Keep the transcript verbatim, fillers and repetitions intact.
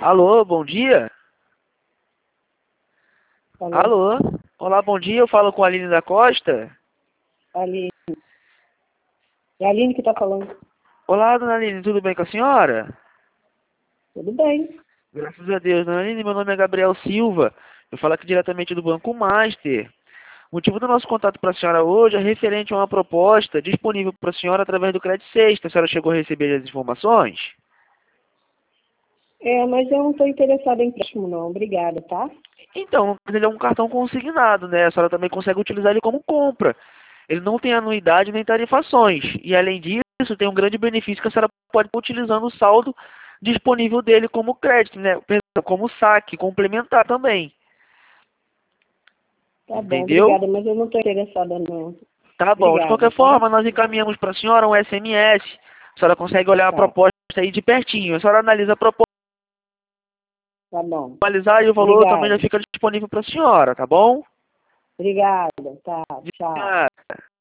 Alô, bom dia? Alô, Alô? Olá, bom dia, eu falo com a Aline da Costa. Aline. É a Aline que está falando. Olá, dona Aline, tudo bem com a senhora? Tudo bem. Graças a Deus, dona Aline, meu nome é Gabriel Silva. Eu falo aqui diretamente do Banco Master. O motivo do nosso contato para a senhora hoje é referente a uma proposta disponível para a senhora através do Crédito Sexta. A senhora chegou a receber as informações? É, mas eu não estou interessada em empréstimo não. Obrigada, tá? Então, ele é um cartão consignado, né? A senhora também consegue utilizar ele como compra. Ele não tem anuidade nem tarifações. E além disso, tem um grande benefício que a senhora pode estar utilizando o saldo disponível dele como crédito, né? Perdão, como saque, complementar também. Tá bom, Entendeu? obrigada, mas eu não estou interessada não. Tá bom. De Obrigada, qualquer tá? forma, nós encaminhamos para a senhora um S M S. A senhora consegue olhar a Tá, proposta aí de pertinho. A senhora analisa a proposta, tá bom. analisar e o valor também já Obrigada. fica disponível para a senhora, tá bom? Obrigada, tá, De tchau. nada.